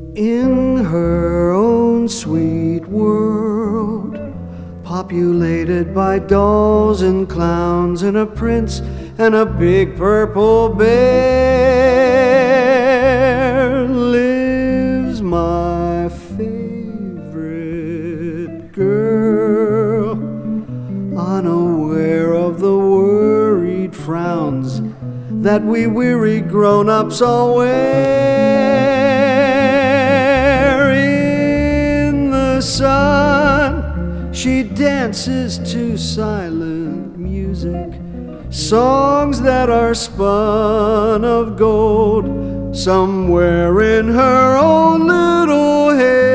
In her own sweet world, populated by dolls and clowns and a prince and a big purple bear, lives my favorite girl, unaware of the worried frowns that we weary grown-ups all wear. In the sun, she dances to silent music, songs that are spun of gold somewhere in her own little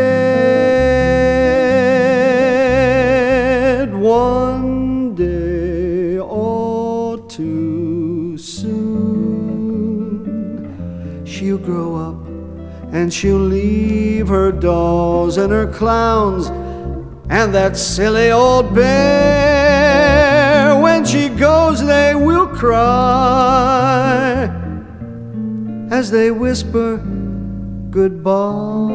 head. One day, all too soon, she'll grow up and she'll leave her dolls and her clowns and that silly old bear. When she goes, they will cry as they whisper goodbye.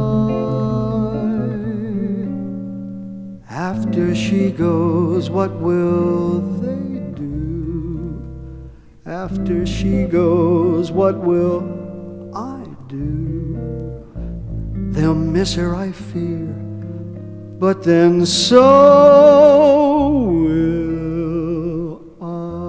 After she goes, what will they do? After she goes, what will I do? They'll miss her, I fear, but then so will I.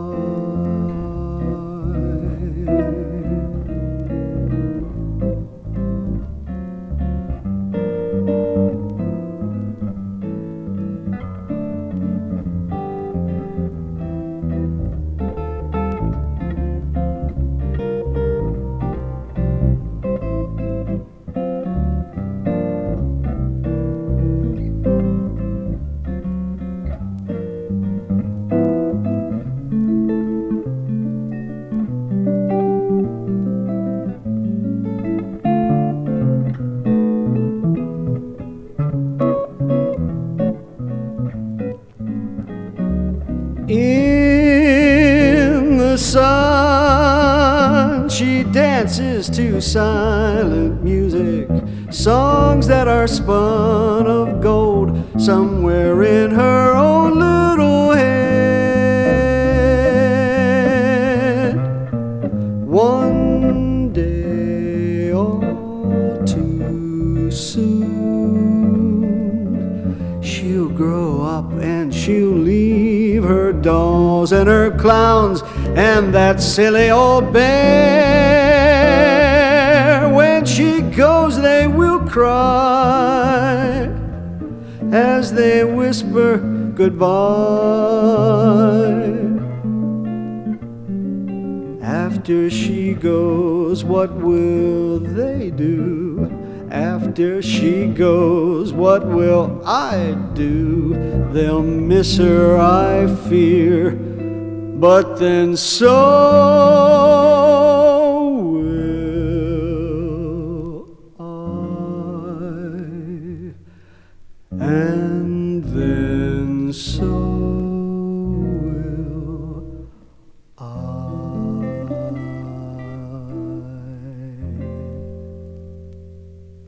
In the sun, she dances to silent music, songs that are spun of gold somewhere in her own little head. One day, all too soon, she'll grow up and she'll leave her dolls and her clowns and that silly old bear. When she goes, they will cry as they whisper goodbye. After she goes, what will they do? After she goes, what will I do? They'll miss her, I fear, but then so